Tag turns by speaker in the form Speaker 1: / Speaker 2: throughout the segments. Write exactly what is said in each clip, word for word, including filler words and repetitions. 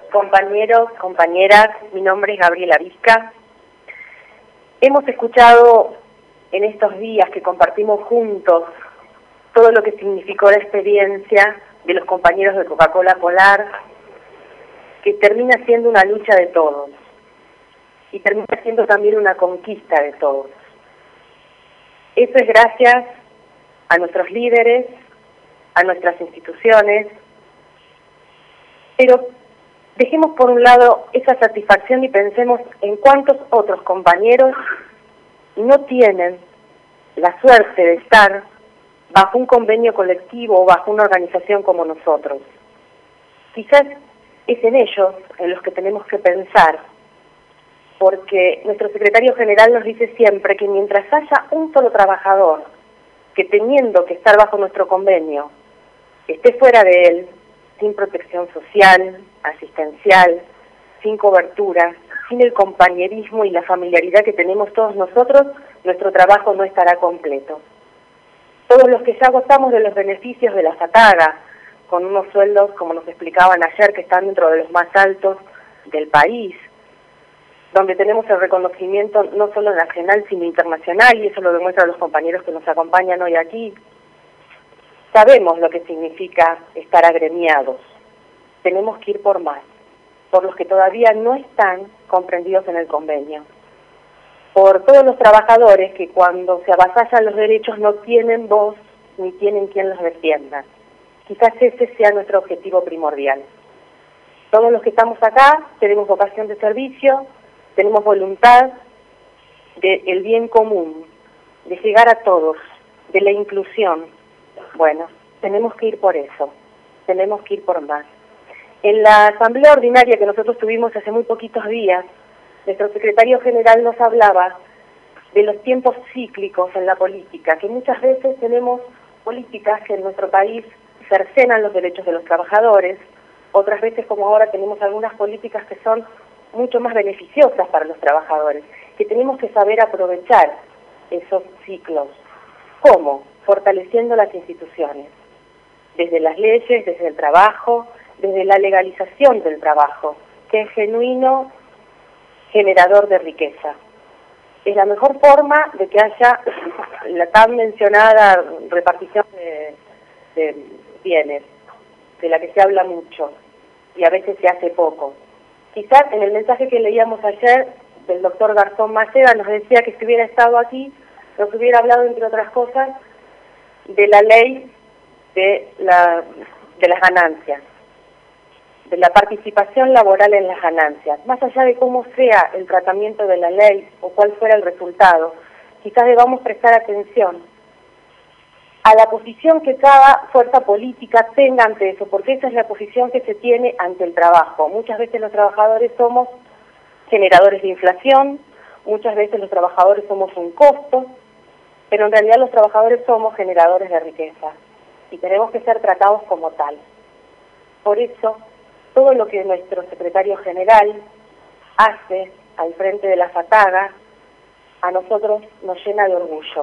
Speaker 1: Compañeros, compañeras, mi nombre es Gabriela Vizca. Hemos escuchado en estos días que compartimos juntos todo lo que significó la experiencia de los compañeros de Coca-Cola Polar, que termina siendo una lucha de todos y termina siendo también una conquista de todos. Eso es gracias a nuestros líderes, a nuestras instituciones, pero dejemos por un lado esa satisfacción y pensemos en cuántos otros compañeros no tienen la suerte de estar bajo un convenio colectivo o bajo una organización como nosotros. Quizás es en ellos en los que tenemos que pensar, porque nuestro secretario general nos dice siempre que mientras haya un solo trabajador que teniendo que estar bajo nuestro convenio esté fuera de él, sin protección social, asistencial, sin cobertura, sin el compañerismo y la familiaridad que tenemos todos nosotros, nuestro trabajo no estará completo. Todos los que ya gozamos de los beneficios de la FATAGA, con unos sueldos, como nos explicaban ayer, que están dentro de los más altos del país, donde tenemos el reconocimiento no solo nacional, sino internacional, y eso lo demuestran los compañeros que nos acompañan hoy aquí. Sabemos lo que significa estar agremiados. Tenemos que ir por más, por los que todavía no están comprendidos en el convenio, por todos los trabajadores que cuando se avasallan los derechos no tienen voz ni tienen quien los defienda. Quizás ese sea nuestro objetivo primordial. Todos los que estamos acá tenemos vocación de servicio, tenemos voluntad del bien común, de llegar a todos, de la inclusión. Bueno, tenemos que ir por eso, tenemos que ir por más. En la asamblea ordinaria que nosotros tuvimos hace muy poquitos días, nuestro secretario general nos hablaba de los tiempos cíclicos en la política, que muchas veces tenemos políticas que en nuestro país cercenan los derechos de los trabajadores, otras veces como ahora tenemos algunas políticas que son mucho más beneficiosas para los trabajadores, que tenemos que saber aprovechar esos ciclos. ¿Cómo? Fortaleciendo las instituciones, desde las leyes, desde el trabajo, desde la legalización del trabajo, que es genuino generador de riqueza. Es la mejor forma de que haya la tan mencionada repartición de, de bienes, de la que se habla mucho y a veces se hace poco. Quizás en el mensaje que leíamos ayer del doctor Garzón Maceda nos decía que si hubiera estado aquí nos hubiera hablado, entre otras cosas, de la ley de, la, de las ganancias, de la participación laboral en las ganancias. Más allá de cómo sea el tratamiento de la ley o cuál fuera el resultado, quizás debamos prestar atención a la posición que cada fuerza política tenga ante eso, porque esa es la posición que se tiene ante el trabajo. Muchas veces los trabajadores somos generadores de inflación, muchas veces los trabajadores somos un costo, pero en realidad los trabajadores somos generadores de riqueza y tenemos que ser tratados como tal. Por eso, todo lo que nuestro secretario general hace al frente de la FATAGA, a nosotros nos llena de orgullo.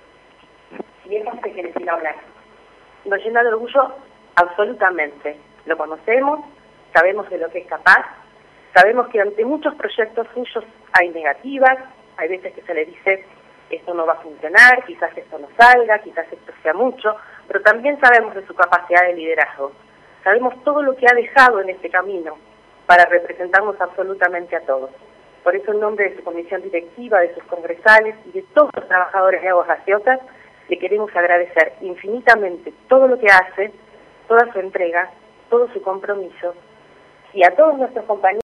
Speaker 1: Y eso se quiere decir hablar. Nos llena de orgullo absolutamente. Lo conocemos, sabemos de lo que es capaz, sabemos que ante muchos proyectos suyos hay negativas, hay veces que se le dice esto no va a funcionar, quizás esto no salga, quizás esto sea mucho, pero también sabemos de su capacidad de liderazgo. Sabemos todo lo que ha dejado en este camino para representarnos absolutamente a todos. Por eso, en nombre de su comisión directiva, de sus congresales y de todos los trabajadores de Aguas Gaseosas, le queremos agradecer infinitamente todo lo que hace, toda su entrega, todo su compromiso, y a todos nuestros compañeros